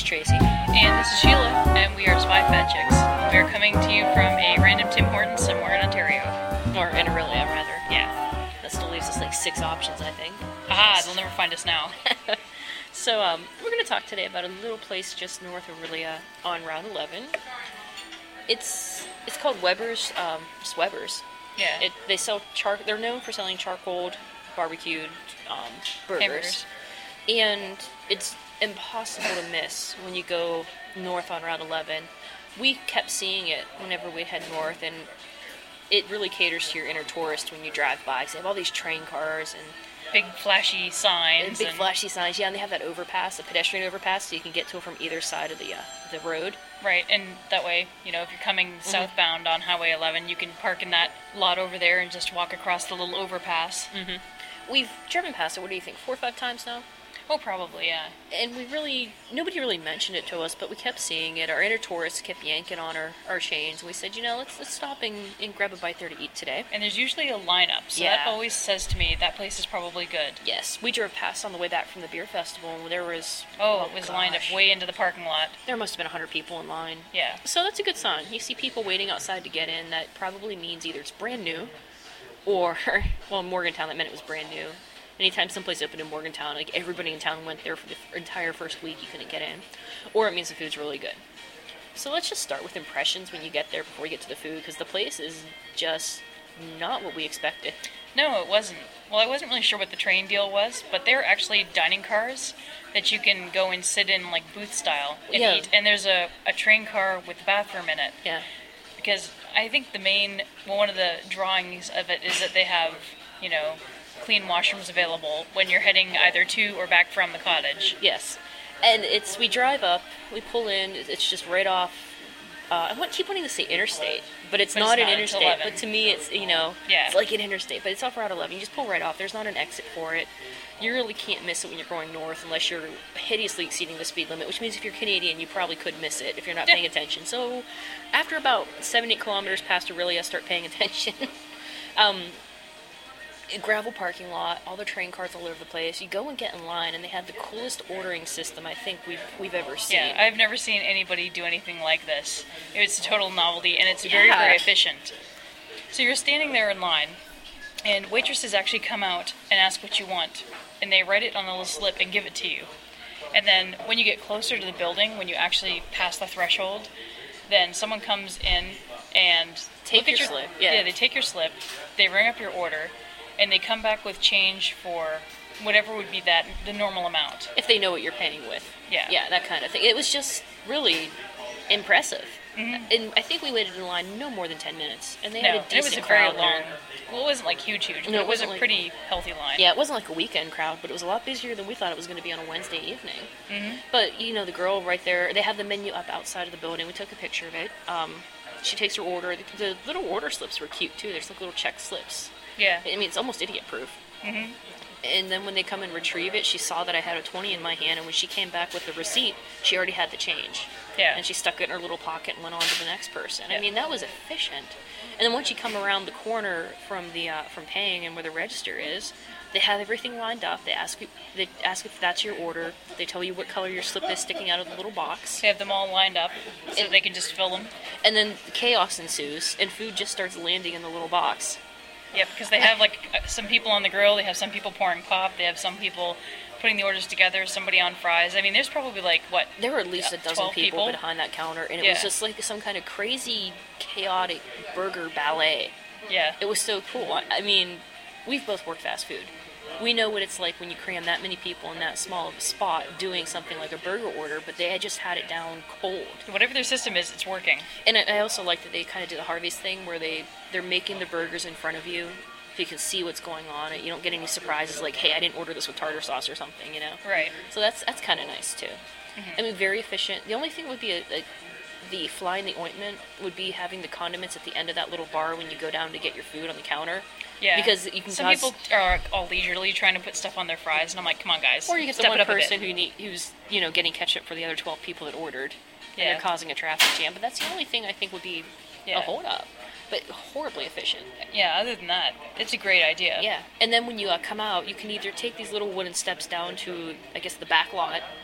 Tracy. And this is Sheila, and we are Spy Fat Chicks. We are coming to you from a random Tim Hortons somewhere in Ontario. Or in Aurelia, rather. Yeah. That still leaves us like 6 options, I think. Aha, they'll never find us now. So, we're going to talk today about a little place just north of Aurelia on Route 11. It's called Weber's, just Weber's. Yeah. They sell they're known for selling charcoaled, barbecued burgers. Hamburgers. And it's impossible to miss when you go north on Route 11. We kept seeing it whenever we head north, and it really caters to your inner tourist when you drive by. 'Cause they have all these train cars and Big flashy signs. big flashy signs. Yeah, and they have that overpass, a pedestrian overpass, so you can get to it from either side of the road. Right, and that way, if you're coming southbound on Highway 11, you can park in that lot over there and just walk across the little overpass. Mm-hmm. We've driven past it, what do you think, 4 or 5 times now? Oh, probably, yeah. And nobody really mentioned it to us, but we kept seeing it. Our inner tourists kept yanking on our chains, and we said, let's stop and grab a bite there to eat today. And there's usually a lineup, so that always says to me that place is probably good. Yes, we drove past on the way back from the beer festival, and there was... it was lined up way into the parking lot. There must have been 100 people in line. Yeah. So that's a good sign. You see people waiting outside to get in, that probably means either it's brand new, or, well, in Morgantown, that meant it was brand new. Anytime someplace opened in Morgantown, like everybody in town went there for the entire first week, you couldn't get in. Or it means the food's really good. So let's just start with impressions when you get there before we get to the food, because the place is just not what we expected. No, it wasn't. Well, I wasn't really sure what the train deal was, but they're actually dining cars that you can go and sit in, like, booth style and eat. And there's a train car with a bathroom in it. Yeah. Because I think one of the drawings of it is that they have, clean washrooms available when you're heading either to or back from the cottage. Yes. And we drive up, we pull in, it's just right off, I keep wanting to say interstate, but it's not an interstate. But to me, it's, it's like an interstate, but it's off Route 11. You just pull right off. There's not an exit for it. You really can't miss it when you're going north unless you're hideously exceeding the speed limit, which means if you're Canadian, you probably could miss it if you're not paying attention. So after about 7-8 kilometers past Aurelia, start paying attention. Gravel parking lot, all the train cars all over the place. You go and get in line, and they have the coolest ordering system I think we've ever seen. Yeah, I've never seen anybody do anything like this. It's a total novelty, and it's very, very efficient. So you're standing there in line, and waitresses actually come out and ask what you want, and they write it on a little slip and give it to you. And then when you get closer to the building, when you actually pass the threshold, then someone comes in and take your slip. Yeah, they take your slip, they ring up your order, and they come back with change for whatever would be the normal amount. If they know what you're paying with. Yeah. Yeah, that kind of thing. It was just really impressive. Mm-hmm. And I think we waited in line no more than 10 minutes. And they had a decent crowd crowd there. there. Well, it wasn't like huge, but it was a pretty healthy line. Yeah, it wasn't like a weekend crowd, but it was a lot busier than we thought it was going to be on a Wednesday evening. Mm-hmm. But, the girl right there, they have the menu up outside of the building. We took a picture of it. She takes her order. The little order slips were cute, too. There's like little check slips. Yeah. I mean, it's almost idiot-proof. Mm-hmm. And then when they come and retrieve it, she saw that I had a 20 in my hand, and when she came back with the receipt, she already had the change. Yeah. And she stuck it in her little pocket and went on to the next person. Yeah. I mean, that was efficient. And then once you come around the corner from paying and where the register is, they have everything lined up. They ask if that's your order. They tell you what color your slip is sticking out of the little box. They have them all lined up so they can just fill them. And then chaos ensues, and food just starts landing in the little box. Yeah, because they have some people on the grill, they have some people pouring pop, they have some people putting the orders together, somebody on fries. I mean, there's probably there were at least a dozen people behind that counter, and it was just like some kind of crazy, chaotic burger ballet. Yeah. It was so cool. I mean, we've both worked fast food. We know what it's like when you cram that many people in that small of a spot doing something like a burger order, but they had just had it down cold. Whatever their system is, it's working. And I also like that they kind of did the Harvey's thing where they're making the burgers in front of you so you can see what's going on. You don't get any surprises like, hey, I didn't order this with tartar sauce or something, Right. So that's kind of nice, too. Mm-hmm. I mean, very efficient. The only thing would be the fly in the ointment would be having the condiments at the end of that little bar when you go down to get your food on the counter. Yeah. Because you can Some people are all leisurely trying to put stuff on their fries, and I'm like, come on, guys. Or you get the one person who's getting ketchup for the other 12 people that ordered. And they're causing a traffic jam. But that's the only thing I think would be a hold-up. But horribly efficient. Yeah, other than that, it's a great idea. Yeah. And then when you come out, you can either take these little wooden steps down to, I guess, the back lot,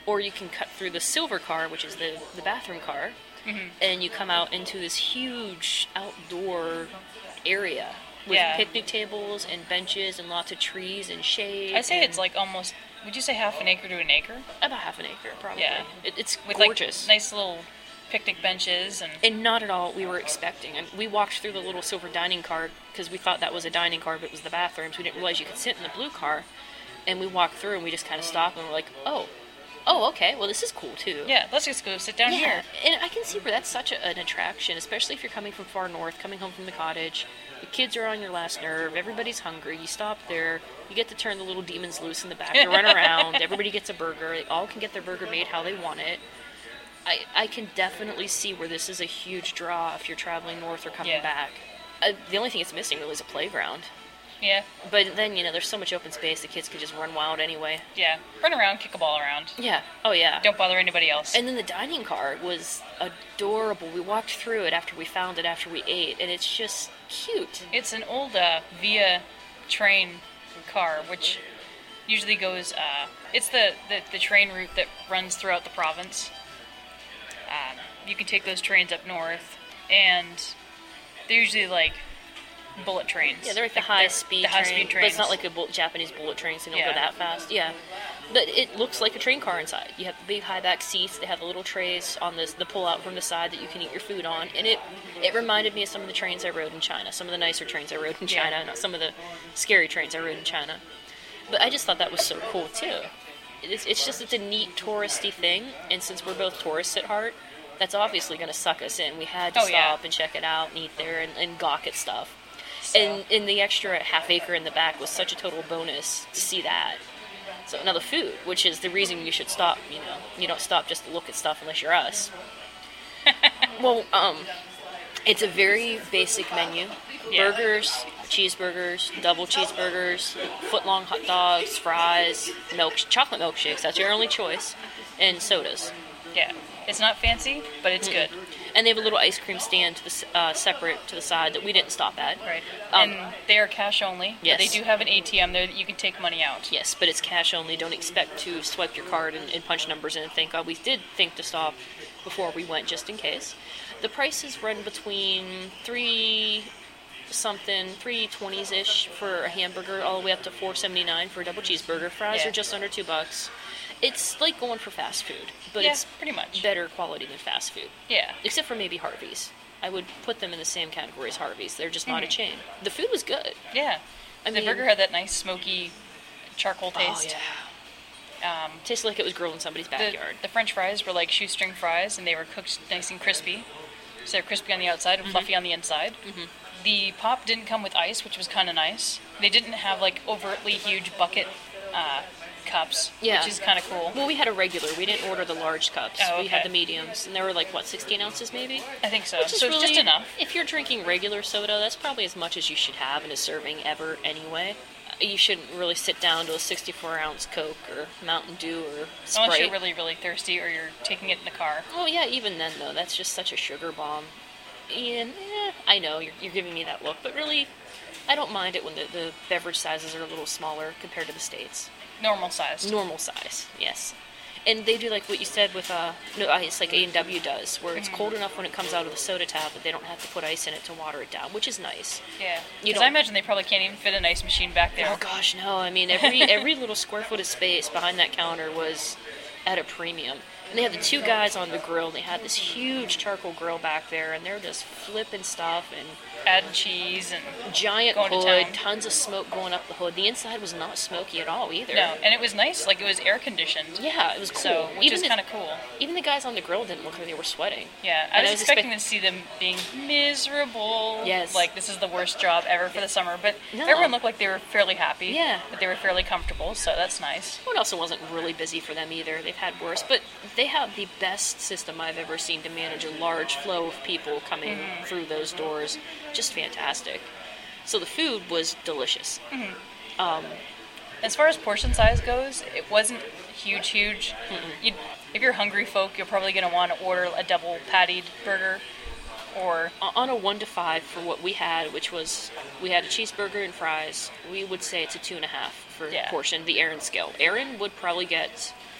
or you can cut through the silver car, which is the bathroom car, and you come out into this huge outdoor area with picnic tables and benches and lots of trees and shade. I say it's like almost, would you say half an acre to an acre? About half an acre, probably. Yeah. It's with gorgeous. Like nice little picnic benches and not at all what we were expecting. And we walked through the little silver dining car because we thought that was a dining car, but it was the bathrooms. We didn't realize you could sit in the blue car. And we walked through and we just kind of stopped and we're like, oh, okay, well, this is cool too. Yeah, let's just go sit down here. And I can see where that's such an attraction, especially if you're coming from far north, coming home from the cottage. The kids are on your last nerve. Everybody's hungry. You stop there. You get to turn the little demons loose in the back. They run around. Everybody gets a burger. They all can get their burger made how they want it. I can definitely see where this is a huge draw if you're traveling north or coming back. The only thing it's missing really is a playground. Yeah. But then, there's so much open space, the kids could just run wild anyway. Yeah. Run around, kick a ball around. Yeah. Oh, yeah. Don't bother anybody else. And then the dining car was adorable. We walked through it after we found it, after we ate, and it's just cute. It's an old Via train car, which usually goes, it's the train route that runs throughout the province. You can take those trains up north, and they're usually like bullet trains. Yeah, they're like the high-speed trains. But it's not like a Japanese bullet train, so they don't go that fast. Yeah. But it looks like a train car inside. You have the big high-back seats. They have the little trays on the pull-out from the side that you can eat your food on. And it reminded me of some of the trains I rode in China, some of the nicer trains I rode in China, not some of the scary trains I rode in China. But I just thought that was so cool, too. It's a neat touristy thing, and since we're both tourists at heart, that's obviously going to suck us in. We had to stop and check it out and eat there and gawk at stuff. So. And the extra half acre in the back was such a total bonus to see that. So now the food, which is the reason you should stop, you don't stop just to look at stuff unless you're us. Well, it's a very basic menu. Yeah. Burgers, cheeseburgers, double cheeseburgers, foot-long hot dogs, fries, chocolate milkshakes, that's your only choice, and sodas. Yeah. It's not fancy, but it's good. And they have a little ice cream stand separate to the side that we didn't stop at. Right. And they are cash only. Yes. But they do have an ATM there that you can take money out. Yes, but it's cash only. Don't expect to swipe your card and punch numbers in and think, we did think to stop before we went just in case. The prices run between $3.20s-ish for a hamburger, all the way up to $4.79 for a double cheeseburger. Fries are just under $2. It's like going for fast food, but it's pretty much better quality than fast food. Yeah. Except for maybe Harvey's. I would put them in the same category as Harvey's. They're just not a chain. The food was good. Yeah. The burger had that nice smoky charcoal taste. Oh, yeah. Tasted like it was grilled in somebody's backyard. The French fries were like shoestring fries, and they were cooked nice and crispy. So they're crispy on the outside and fluffy on the inside. Mm-hmm. The pop didn't come with ice, which was kind of nice. They didn't have like overtly huge bucket cups, which is kind of cool. Well, we had a regular. We didn't order the large cups. Oh, okay. We had the mediums, and they were like, 16 ounces maybe? I think so. Which is so really, it's just enough. If you're drinking regular soda, that's probably as much as you should have in a serving ever anyway. You shouldn't really sit down to a 64-ounce Coke or Mountain Dew or Sprite. Unless you're really, really thirsty or you're taking it in the car. Oh, yeah, even then, though. That's just such a sugar bomb. And, I know, you're giving me that look, but really, I don't mind it when the beverage sizes are a little smaller compared to the States. Normal size. Normal size, yes. And they do like what you said with ice, like A&W does, where it's cold enough when it comes out of the soda tap that they don't have to put ice in it to water it down, which is nice. Yeah, because I imagine they probably can't even fit an ice machine back there. Oh gosh, no. I mean, every little square foot of space behind that counter was at a premium. And they had the two guys on the grill, and they had this huge charcoal grill back there, and they're just flipping stuff and adding cheese and giant hood, tons of smoke going up the hood. The inside was not smoky at all either. No, and it was nice, like it was air conditioned. Yeah, it was cool. So, which is kind of cool. Even the guys on the grill didn't look like they were sweating. Yeah, I was expecting to see them being miserable. Yes. Like, this is the worst job ever for the summer. But everyone looked like they were fairly happy. Yeah. That they were fairly comfortable, so that's nice. Well, it also wasn't really busy for them either. They've had worse. But they have the best system I've ever seen to manage a large flow of people coming through those doors. Just fantastic. So the food was delicious. Mm-hmm. As far as portion size goes, it wasn't huge. If you're hungry folk, you're probably going to want to order a double pattied burger. Or on a 1 to 5 for what we had, which was, we had a cheeseburger and fries, we would say it's a 2.5 for portion, the Aaron scale. Aaron would probably get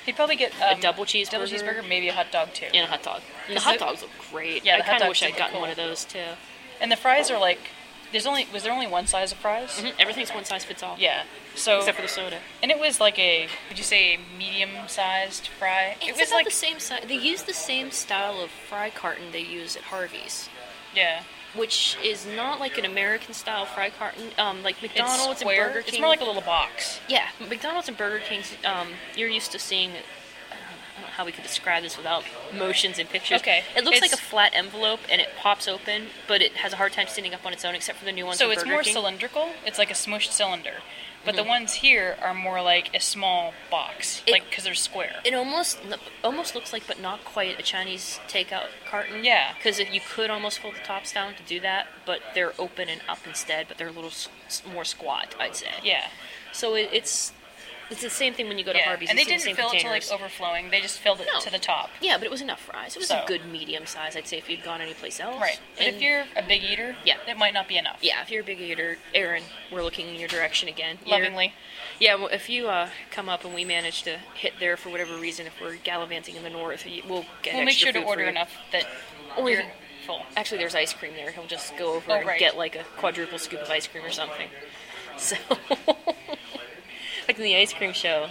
He'd probably get a double cheeseburger. Double cheeseburger, maybe a hot dog too. And a hot dog. And the hot dogs look great. Yeah, I kind of wish I'd gotten one of those too. And the fries are like, was there only one size of fries? Mm-hmm. Everything's one size fits all. Yeah. So except for the soda. And it was like would you say a medium-sized fry? It was about like the same size. They use the same style of fry carton they use at Harvey's. Yeah. Which is not like an American-style fry carton, like McDonald's and Burger King. It's more like a little box. Yeah, McDonald's and Burger King, you're used to seeing, I don't know how we could describe this without motions and pictures. Okay. It looks like a flat envelope, and it pops open, but it has a hard time standing up on its own, except for the new ones from Burger King. So it's more cylindrical? It's like a smushed cylinder. But the ones here are more like a small box, because they're square. It almost looks like, but not quite, a Chinese takeout carton. Yeah. Because you could almost fold the tops down to do that, but they're open and up instead, but they're a little more squat, I'd say. Yeah. So it's the same thing when you go to Harvey's. And they didn't fill it to like overflowing. They just filled it to the top. Yeah, but it was enough fries. It was a good medium size, I'd say, if you'd gone anyplace else. Right. But if you're a big eater, it might not be enough. Yeah, if you're a big eater, Aaron, we're looking in your direction again. Lovingly. Yeah, well, if you come up and we manage to hit there for whatever reason, if we're gallivanting in the north, we'll get We'll make sure to order enough that you're full. Actually, there's ice cream there. He'll just go over and get like a quadruple scoop of ice cream or something. So, like in the ice cream show,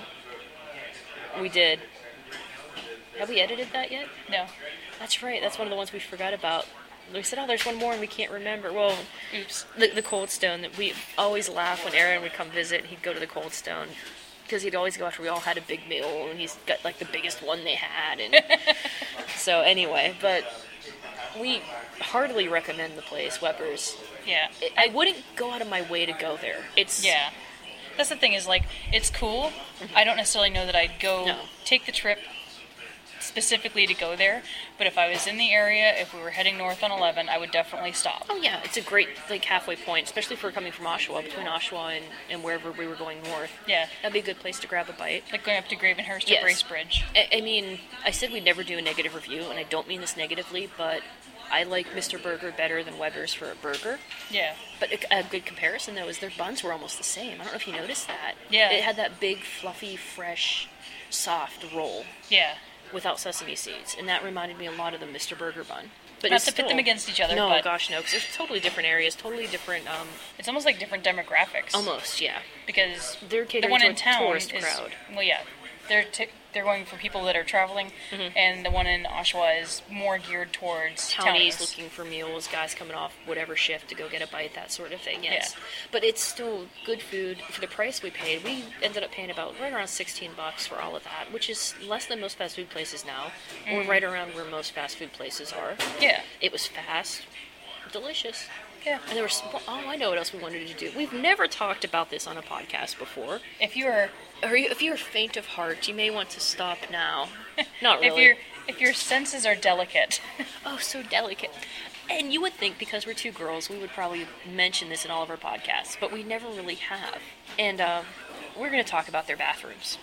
we did. Have we edited that yet? No. That's right. That's one of the ones we forgot about. We said, there's one more and we can't remember. Well, oops. The Cold Stone. That we always laugh when Aaron would come visit. He'd go to the Cold Stone because he'd always go after we all had a big meal, and he's got like the biggest one they had. And so anyway, but we heartily recommend the place, Weber's. Yeah. I wouldn't go out of my way to go there. Yeah. That's the thing is, like, it's cool. I don't necessarily know that I'd go take the trip specifically to go there, but if I was in the area, if we were heading north on 11, I would definitely stop. Oh yeah, it's a great like halfway point, especially if we're coming from Oshawa, between Oshawa and wherever we were going north. Yeah. That'd be a good place to grab a bite. Like going up to Gravenhurst or Bracebridge. I mean, I said we'd never do a negative review, and I don't mean this negatively, but I like Mr. Burger better than Weber's for a burger. Yeah. But a good comparison, though, is their buns were almost the same. I don't know if you noticed that. Yeah. It had that big, fluffy, fresh, soft roll. Yeah. Without sesame seeds. And that reminded me a lot of the Mr. Burger bun. But not to pit them against each other. No, but gosh, no, because they're totally different areas, totally different. It's almost like different demographics. Almost, yeah. Because they're the one in town tourist crowd. Well, yeah. They're going for people that are traveling, and the one in Oshawa is more geared towards townies looking for meals, guys coming off whatever shift to go get a bite, that sort of thing. Yes, yeah. But it's still good food for the price we paid. We ended up paying about right around $16 for all of that, which is less than most fast food places now, or right around where most fast food places are. Yeah, it was fast, delicious. Yeah. And there was, I know what else we wanted to do. We've never talked about this on a podcast before. If you're faint of heart, you may want to stop now. Not really. If your senses are delicate. Oh, so delicate. And you would think, because we're two girls, we would probably mention this in all of our podcasts, but we never really have. And we're going to talk about their bathrooms.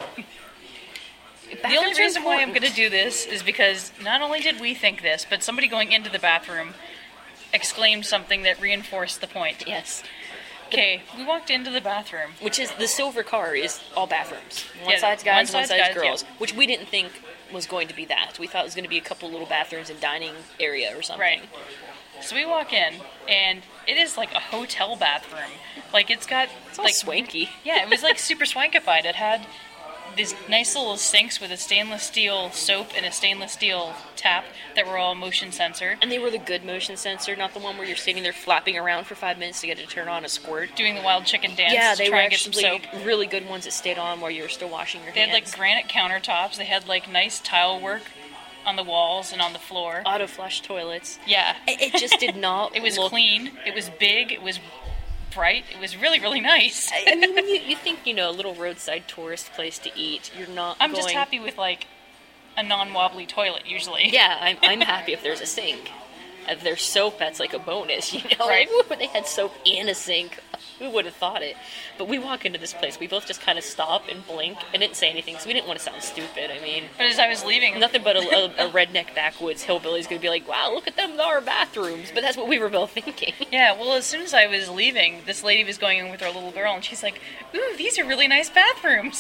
The only reason why I'm going to do this is because not only did we think this, but somebody going into the bathroom exclaimed something that reinforced the point. Yes. Okay, we walked into the bathroom. Which is, the silver car is all bathrooms. One side's guys, one side's girls. Yeah. Which we didn't think was going to be that. We thought it was going to be a couple little bathrooms and dining area or something. Right. So we walk in, and it is like a hotel bathroom. Like, it's all like swanky. Yeah, it was like super swankified. It had these nice little sinks with a stainless steel soap and a stainless steel tap that were all motion censored. And they were the good motion sensor, not the one where you're sitting there flapping around for 5 minutes to get it to turn on a squirt. Doing the wild chicken dance. Yeah, they were actually really good ones that stayed on while you were still washing your hands. They had like granite countertops. They had like nice tile work on the walls and on the floor. Auto flush toilets. Yeah. It just did not It was clean. It was big. It was bright. It was really, really nice. I mean, when you think, a little roadside tourist place to eat, you're not I'm just happy with, like, a non-wobbly toilet, usually. Yeah, I'm happy if there's a sink. If there's soap, that's like a bonus, Right. Like, they had soap and a sink. Who would have thought it? But we walk into this place, we both just kind of stop and blink and didn't say anything, because we didn't want to sound stupid. I mean... But as I was leaving... Nothing but a redneck backwoods hillbilly's going to be like, wow, look at them, our bathrooms. But that's what we were both thinking. Yeah, well, as soon as I was leaving, this lady was going in with her little girl, and she's like, ooh, these are really nice bathrooms.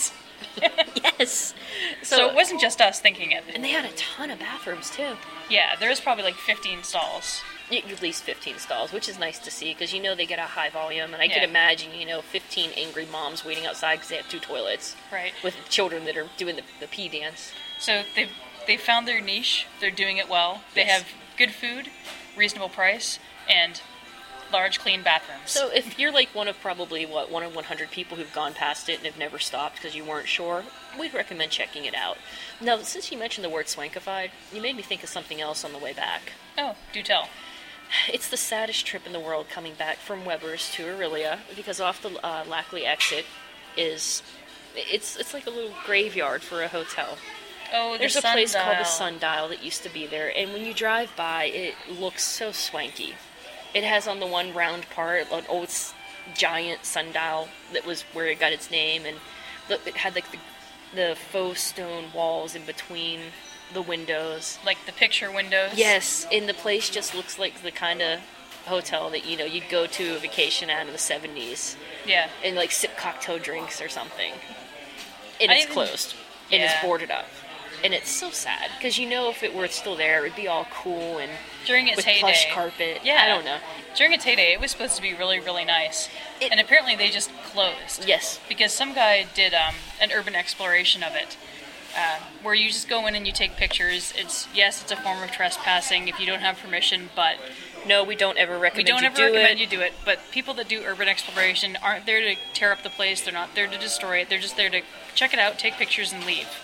Yes. So it wasn't just us thinking it. And they had a ton of bathrooms, too. Yeah, there was probably like 15 stalls. At least 15 stalls, which is nice to see, because they get a high volume, and I can imagine, 15 angry moms waiting outside because they have 2 toilets. Right. With children that are doing the pee dance. So they found their niche, they're doing it well, they have good food, reasonable price, and large, clean bathrooms. So if you're like one of probably, 1 in 100 people who've gone past it and have never stopped because you weren't sure, we'd recommend checking it out. Now, since you mentioned the word swankified, you made me think of something else on the way back. Oh, do tell. It's the saddest trip in the world coming back from Weber's to Orillia, because off the Lackley exit it's like a little graveyard for a hotel. Oh, there's a place called the Sundial that used to be there, and when you drive by, it looks so swanky. It has on the one round part an old giant sundial that was where it got its name, and it had like the faux stone walls in between the windows. Like the picture windows? Yes, and the place just looks like the kind of hotel that, you'd go to a vacation at in the 70s. Yeah. And like sip cocktail drinks or something. And it's closed. And it's boarded up. And it's so sad, because if it were still there, it would be all cool and during its heyday, plush carpet. Yeah, I don't know. During its heyday, it was supposed to be really, really nice, and apparently they just closed. Yes, because some guy did an urban exploration of it, where you just go in and you take pictures. It's a form of trespassing if you don't have permission, but no, we don't ever recommend you do it. But people that do urban exploration aren't there to tear up the place. They're not there to destroy it. They're just there to check it out, take pictures, and leave.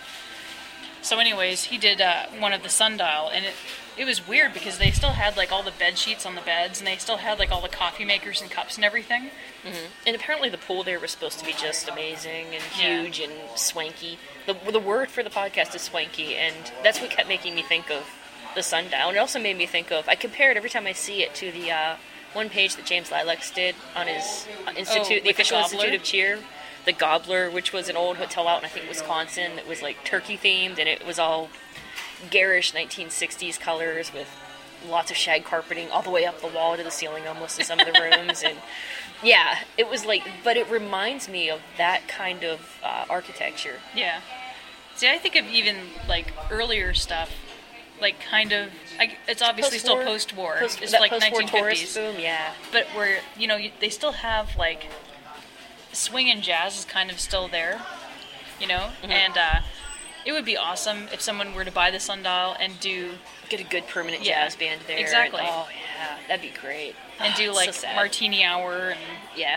So anyways, he did one of the sundial, and it was weird because they still had like all the bed sheets on the beds, and they still had like all the coffee makers and cups and everything. Mm-hmm. And apparently the pool there was supposed to be just amazing and huge and swanky. The word for the podcast is swanky, and that's what kept making me think of the sundial. And it also made me think of, I compare it every time I see it to the one page that James Lilacs did on his institute, the official Institute of Cheer. The Gobbler, which was an old hotel out in, I think, Wisconsin, that was like turkey themed, and it was all garish 1960s colors with lots of shag carpeting all the way up the wall to the ceiling almost in some of the rooms. And yeah, it was like, but it reminds me of that kind of architecture. Yeah. See, I think of even like earlier stuff, like kind of, it's obviously still post-war. It's like post-war 1950s. Tourist boom, yeah. But where, they still have like, swing and jazz is kind of still there, mm-hmm. And it would be awesome if someone were to buy the sundial and get a good permanent jazz band there. Exactly. And, oh yeah, that'd be great. And do like so martini hour and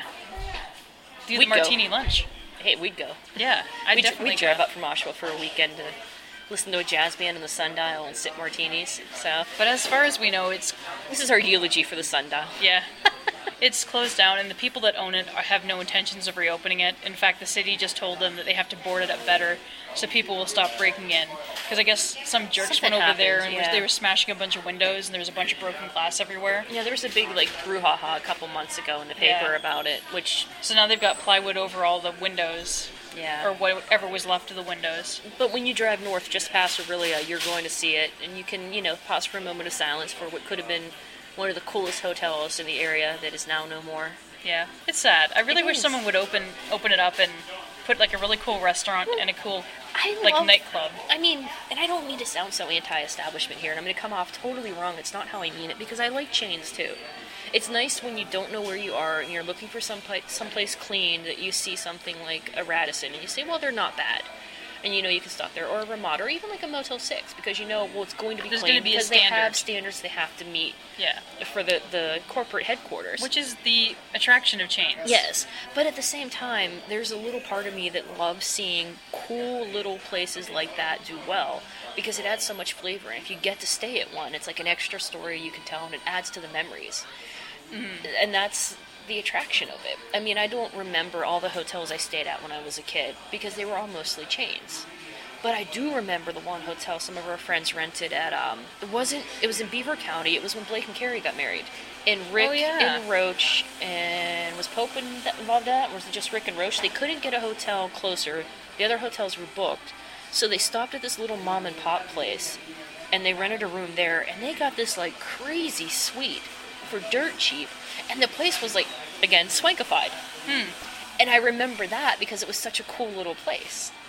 do the martini lunch. Hey, we'd go. Yeah, we'd drive up from Oshawa for a weekend to listen to a jazz band in the sundial and sip martinis. So, but as far as we know, this is our eulogy for the sundial. Yeah. It's closed down, and the people that own it have no intentions of reopening it. In fact, the city just told them that they have to board it up better so people will stop breaking in. Because I guess some jerks went over there and they were smashing a bunch of windows, and there was a bunch of broken glass everywhere. Yeah, there was a big brouhaha a couple months ago in the paper about it. So now they've got plywood over all the windows. Yeah. Or whatever was left of the windows. But when you drive north just past Orillia, you're going to see it, and you can, pause for a moment of silence for what could have been one of the coolest hotels in the area that is now no more. Yeah, it's sad. I really wish someone would open it up and put like a really cool restaurant and a cool nightclub. I mean, and I don't mean to sound so anti-establishment here, and I'm going to come off totally wrong. It's not how I mean it, because I like chains too. It's nice when you don't know where you are and you're looking for someplace clean, that you see something like a Radisson and you say, well, they're not bad. And you can stop there, or a Ramada, or even like a Motel 6, because it's going to be clean, because they have standards they have to meet for the corporate headquarters. Which is the attraction of chains. Yes, but at the same time, there's a little part of me that loves seeing cool little places like that do well, because it adds so much flavor, and if you get to stay at one, it's like an extra story you can tell, and it adds to the memories. Mm-hmm. And that's the attraction of it. I mean, I don't remember all the hotels I stayed at when I was a kid, because they were all mostly chains. But I do remember the one hotel some of our friends rented at, it was in Beaver County. It was when Blake and Carrie got married. And Rick and Roach, and was Pope involved in that? Or was it just Rick and Roach? They couldn't get a hotel closer. The other hotels were booked. So they stopped at this little mom and pop place, and they rented a room there, and they got this like crazy suite for dirt cheap. And the place was, again, swankified. And I remember that because it was such a cool little place.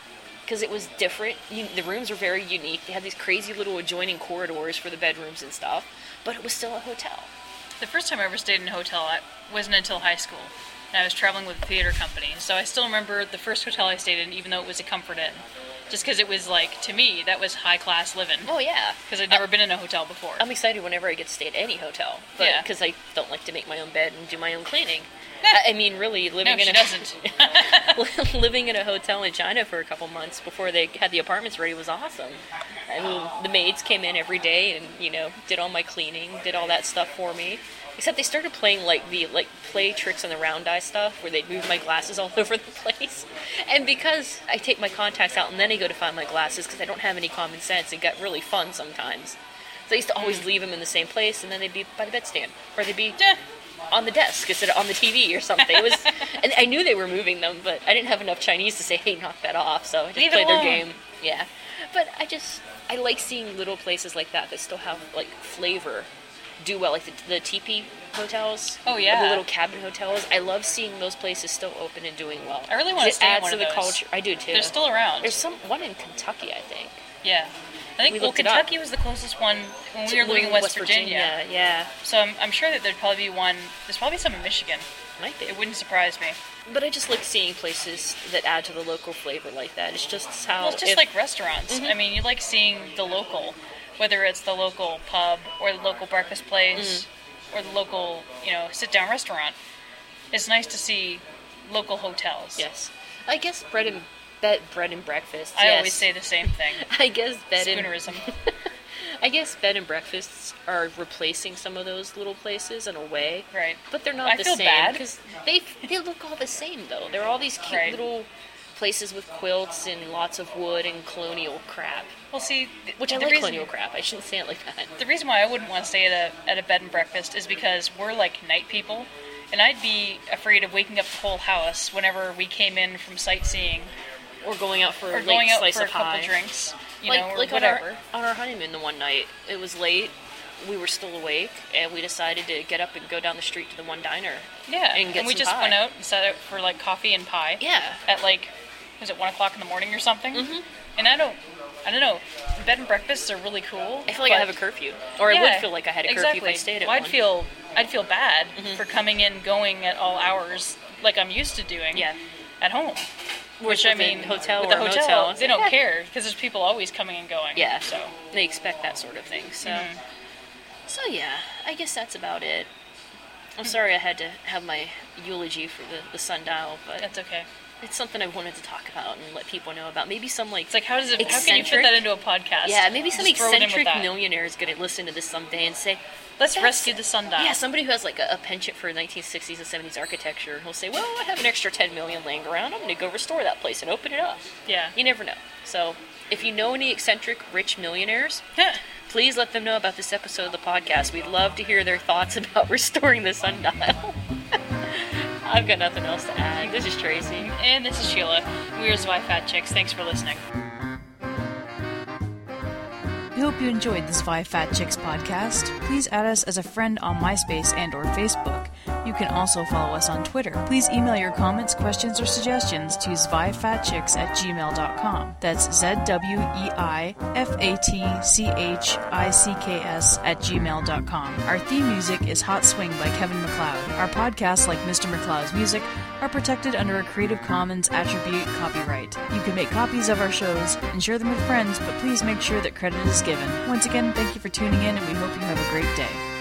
because it was different. The rooms were very unique. They had these crazy little adjoining corridors for the bedrooms and stuff, but it was still a hotel. The first time I ever stayed in a hotel wasn't until high school, and I was traveling with a theater company, so I still remember the first hotel I stayed in, even though it was a Comfort Inn. Just because it was, like, to me, that was high-class living. Oh, yeah. Because I'd never been in a hotel before. I'm excited whenever I get to stay at any hotel. But, yeah. Because I don't like to make my own bed and do my own cleaning. I mean, really, living living in a hotel in China for a couple months before they had the apartments ready was awesome. I mean, the maids came in every day and, did all my cleaning, did all that stuff for me. Except they started playing play tricks on the round eye stuff where they'd move my glasses all over the place. And because I take my contacts out and then I go to find my glasses because I don't have any common sense, it got really fun sometimes. So I used to always leave them in the same place, and then they'd be by the bedstand, or they'd be on the desk instead of on the TV or something. It was, and I knew they were moving them, but I didn't have enough Chinese to say, "Hey, knock that off." So I just played their game. Yeah, but I like seeing little places like that still have flavor. Do well, like the teepee hotels. Oh yeah, the little cabin hotels. I love seeing those places still open and doing well. I really want to stay in one of those. It adds to the culture. I do too. They're still around. There's one in Kentucky, I think. Yeah, I think Kentucky was the closest one when we were living in West Virginia. Yeah. So I'm sure that there'd probably be one. There's probably some in Michigan. Might be. It wouldn't surprise me. But I just like seeing places that add to the local flavor like that. It's just how. Well, it's just like restaurants. Mm-hmm. I mean, you like seeing the local. Whether it's the local pub or the local breakfast place or the local, sit-down restaurant. It's nice to see local hotels. Yes. I guess bread and breakfast. I always say the same thing. I guess Spoonerism. I guess bed and breakfasts are replacing some of those little places in a way. Right. But they're not the same. I feel bad. Because they look all the same, though. They're all these cute little places with quilts and lots of wood and colonial crap. Well, see, which I like colonial crap. I shouldn't say it like that. The reason why I wouldn't want to stay at a bed and breakfast is because we're like night people, and I'd be afraid of waking up the whole house whenever we came in from sightseeing or going out for a couple drinks, or whatever. On our honeymoon the one night, it was late. We were still awake, and we decided to get up and go down the street to the one diner. Yeah, and we just pie. went out and sat out for coffee and pie. Yeah, at was it 1:00 in the morning or something? Mm-hmm. And I don't know. Bed and breakfasts are really cool. I feel like I have a curfew, or I would feel like I had a curfew if I stayed at one. I'd feel bad for coming in, going at all hours like I'm used to doing. At home. Which I mean, with the hotel, they don't care because there's people always coming and going. Yeah, so they expect that sort of thing. So, so yeah, I guess that's about it. I'm sorry I had to have my eulogy for the sundial, but that's okay. It's something I wanted to talk about and let people know about. Maybe some it's like how can you fit that into a podcast? Yeah, maybe some eccentric millionaire is going to listen to this someday and say, let's rescue the sundial. Yeah, somebody who has a penchant for 1960s and 70s architecture, he'll say, well, I have an extra $10 million laying around. I'm going to go restore that place and open it up. Yeah. You never know. So if you know any eccentric rich millionaires, please let them know about this episode of the podcast. We'd love to hear their thoughts about restoring the sundial. I've got nothing else to add. This is Tracy. And this is Sheila. We're Zwei Fat Chicks. Thanks for listening. We hope you enjoyed this Zwei Fat Chicks podcast. Please add us as a friend on MySpace and or Facebook. You can also follow us on Twitter. Please email your comments, questions, or suggestions to zweifatchicks@gmail.com. That's zweifatchicks@gmail.com. Our theme music is Hot Swing by Kevin MacLeod. Our podcasts, like Mr. MacLeod's music, are protected under a Creative Commons Attribute copyright. You can make copies of our shows and share them with friends, but please make sure that credit is given. Once again, thank you for tuning in, and we hope you have a great day.